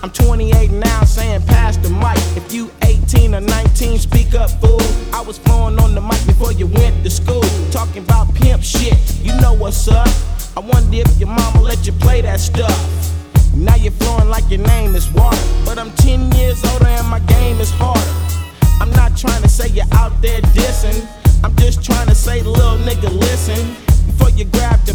I'm 28 now, saying pass the mic. If you 18 or 19, speak up, fool. I was flowing on the mic before you went to school, talking about pimp shit. You know what's up. I wonder if your mama let you play that stuff. Now you're flowing like your name is water, but I'm 10 years older and my game is harder. I'm not trying to say you're out there dissing, I'm just trying to say, little nigga, listen. Before you grab the